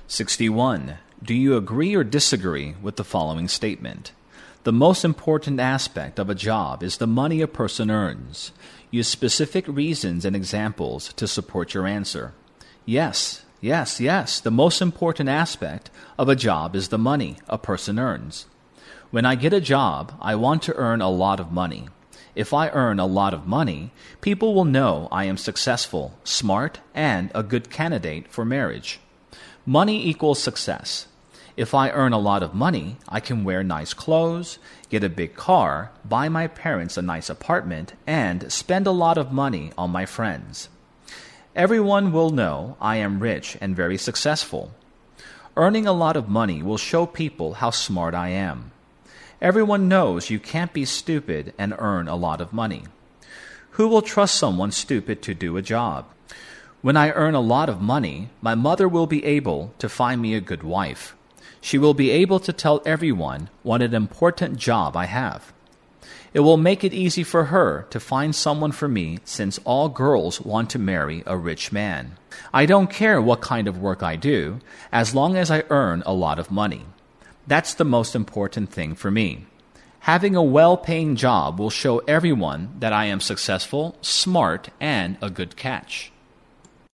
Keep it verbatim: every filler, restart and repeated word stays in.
sixty-one. Do you agree or disagree with the following statement? The most important aspect of a job is the money a person earns. Use specific reasons and examples to support your answer. Yes, yes, yes. The most important aspect of a job is the money a person earns. When I get a job, I want to earn a lot of money. If I earn a lot of money, people will know I am successful, smart, and a good candidate for marriage. Money equals success. If I earn a lot of money, I can wear nice clothes, get a big car, buy my parents a nice apartment, and spend a lot of money on my friends. Everyone will know I am rich and very successful. Earning a lot of money will show people how smart I am. Everyone knows you can't be stupid and earn a lot of money. Who will trust someone stupid to do a job? When I earn a lot of money, my mother will be able to find me a good wife. She will be able to tell everyone what an important job I have. It will make it easy for her to find someone for me since all girls want to marry a rich man. I don't care what kind of work I do, as long as I earn a lot of money. That's the most important thing for me. Having a well-paying job will show everyone that I am successful, smart, and a good catch.